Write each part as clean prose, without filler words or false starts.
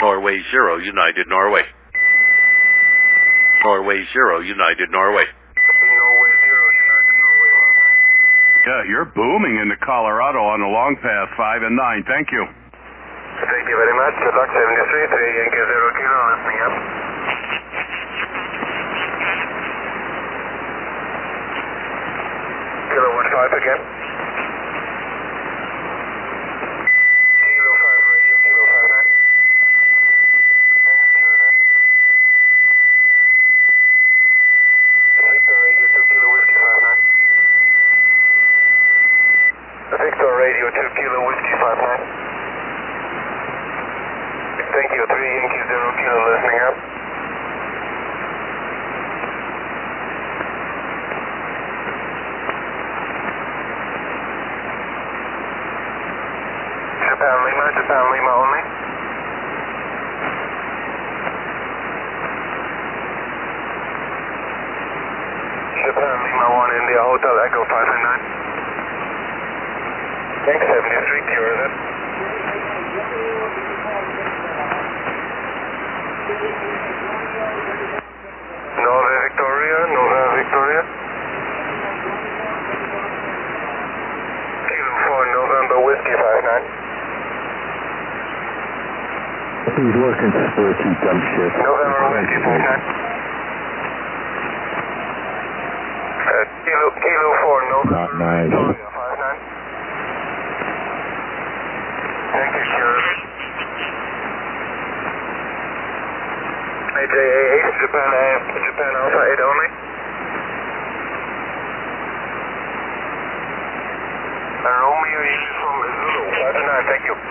Norway 0, United Norway. Norway 0, United Norway. Norway 0, United Norway 59. Yeah, you're booming into Colorado on the long path 5 and 9. Thank you. Thank you very much. Good luck, 73, 3 Yankee 0 Kilo, listening up. Kilo 15 again. Kilo 5 radio, Kilo 59. Thanks, Kilo 10. Victor radio 2 Kilo Whiskey 59. Victor radio 2 Kilo Whiskey 59. Thank you, 3 Yankee 0 Kilo, listening up. Japan Lima only. Japan Lima 1, India Hotel Echo 5 and 9. Thanks, 73, cure that. Nova Victoria. Kilo 4 November Whiskey 59. He's working for a two dump shift. November Whiskey 59. Kilo 4 November Not nice. Victoria 59. Thank you, sure. AJA 8, Japan Alpha 8 only. Romeo Uniform Zulu 59, thank you.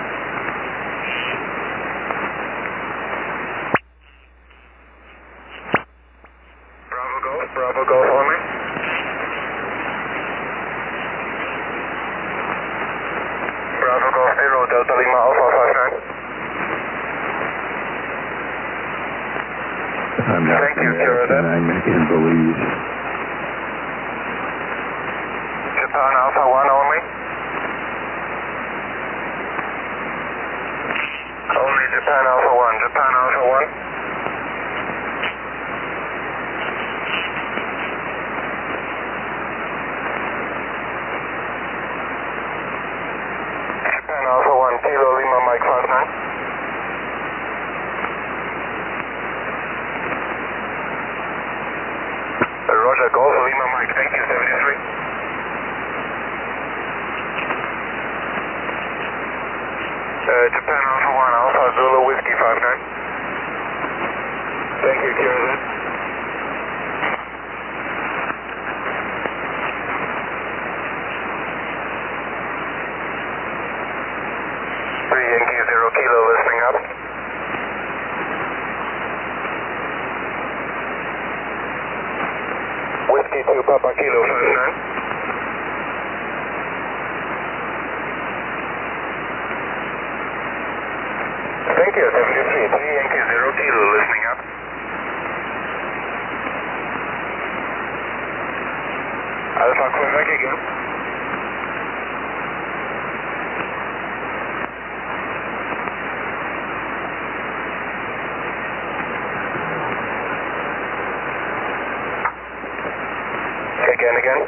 Bravo Golf only. Bravo Golf 0, Delta Lima Alpha 59. I'm not Thank you, cure that. I can't believe. Japan Alpha 1 only. Only Japan Alpha 1, Japan Alpha 1. Japan Alpha 1, Kilo Lima Mike 59. Roger, Golf Lima Mike, thank you, 73. Japan Alpha 1, Alpha Zulu Whiskey 59. Thank you, cure that. Yankee 0 Kilo, listening up. Whiskey 2 Papa Kilo 59. Thank you, 73, 3 Yankee 0 Kilo, listening up. Alpha Quebec again. Again.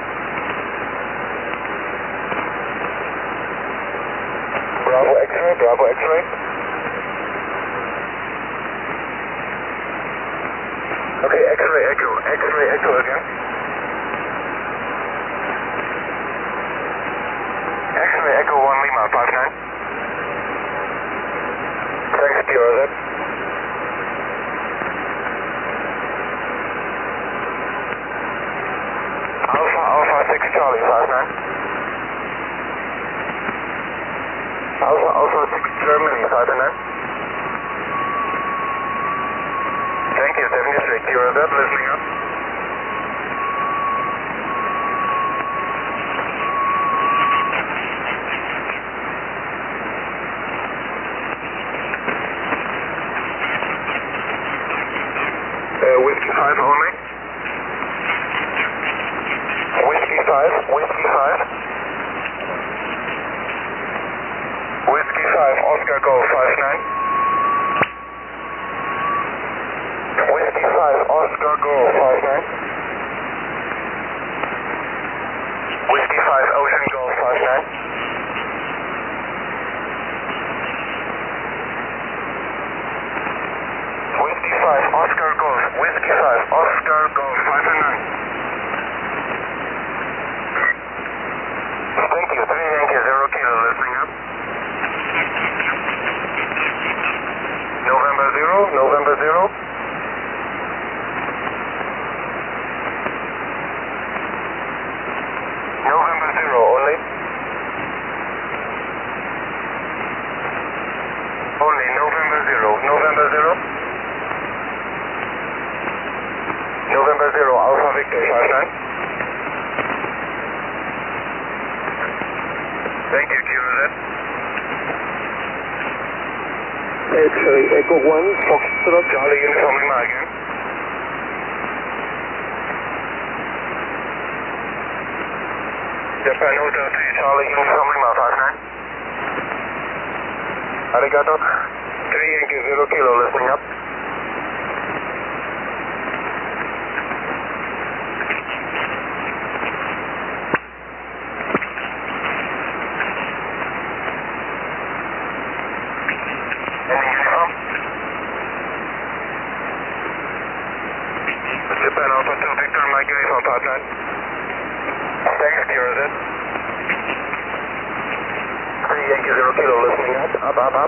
Bravo X-ray. Okay, X-ray Echo again. X-ray Echo 1 Lima 59. Thanks, cure that. Alpha 6 Charlie 59. Alpha 6 Germany 59. Thank you, 73, cure that, listening up. Whiskey 5 only. Whiskey 5. Whiskey 5, Oscar Golf 59. Golf 59. Whiskey 5 Ocean Golf 59. Whiskey 5 Oscar Golf, Whiskey 5 Oscar Golf 509. Thank you, 3 Yankee 0 Kilo, listening up. November 0, November 0. November 0 only. Only November 0, November 0. November 0, Alpha Victor 59. Thank you, Kilo Z. X-ray Echo 1, Foxtrot. Charlie Uniform Lima again. Japan Hotel 3, Charlie Uniform Lima 59. Arigato. 3 Yankee 0 Kilo, listening up. Japan Alpha 2 Victor Mike Uniform partner. Thanks, Kilo Z. 3 Yankee 0 Kilo, listening up, up.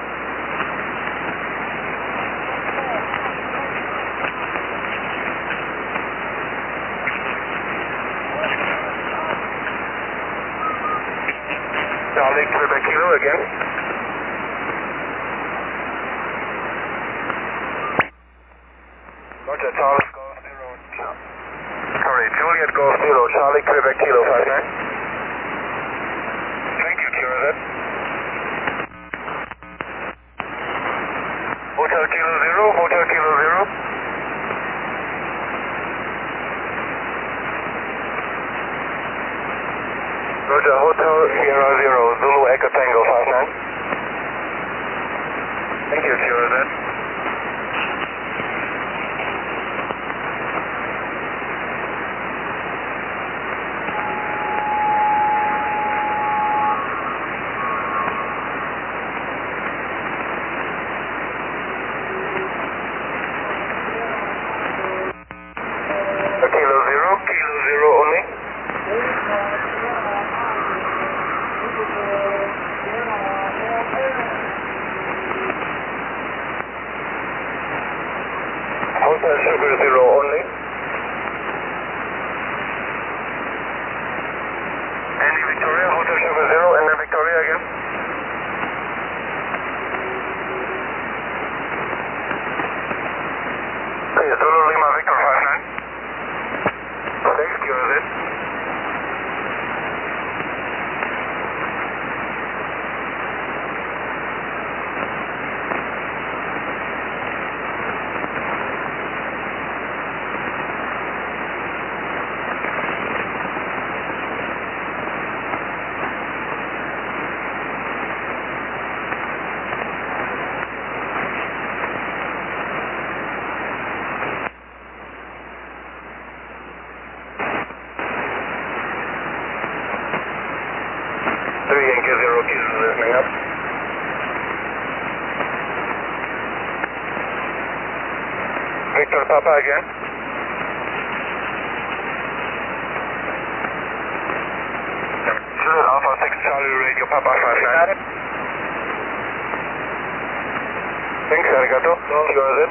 Charlie Quebec Kilo again. Roger, Charlie Golf 0. Sorry, Juliet Golf 0, Charlie Quebec Kilo 59. Thank you, Kilo Z. Hotel Kilo 0, Hotel Kilo 0. Roger, Hotel Sierra 0, Zulu Echo Tango 59. Thank you, Kilo Z. Kilo 0 only. Hotel Sugar 0 only. Andy Victoria, Hotel Sugar 0, and then Victoria again. Okay, Zulu Lima Victor 59. Thanks, Kilo Z. Yankee 0 Kilo, listening up. Victor Papa again. Juliet Alpha 6 Charlie Radio Papa 59. Thanks, arigato. Kilo Z.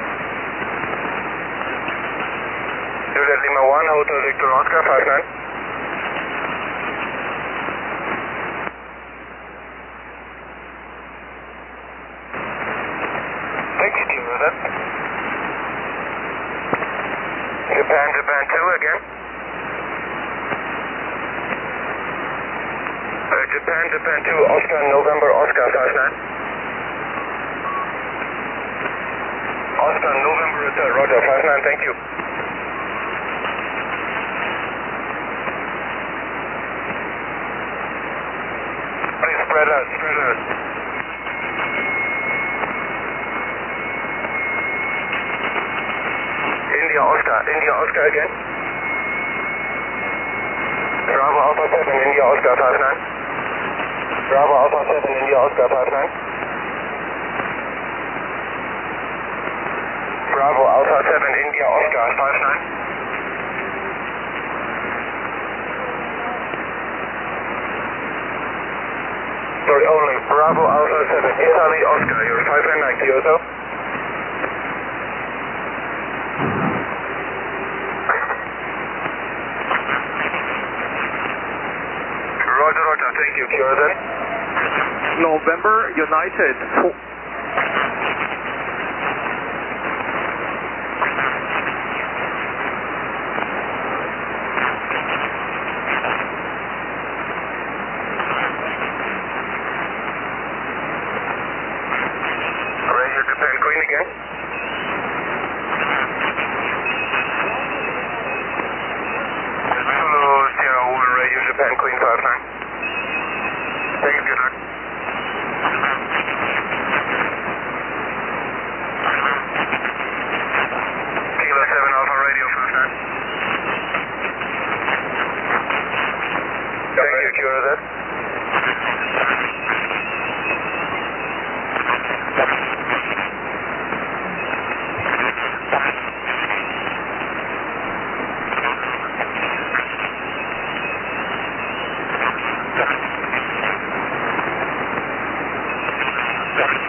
Juliet Lima 1, Hotel Victor Oscar 59. Japan 2 again. Japan 2, Oscar November Oscar 59. Oscar November return, Roger 59, thank you. Please spread out, spread out. India Oscar, India Oscar again. Bravo Alpha 7 India Oscar 59. Bravo Alpha 7 India Oscar 59. Bravo Alpha 7 India Oscar 59. Sorry, only Bravo Alpha 7 Italy Oscar, you're 590 Kyoto. Roger, Roger, thank you, Kyoto. November United. Radio Japan Queen again. Zulu Sierra 1, Radio Japan Queen 59. Thank you, good luck. Kilo 7 Alpha Radio 59. Thank you, Kyoto.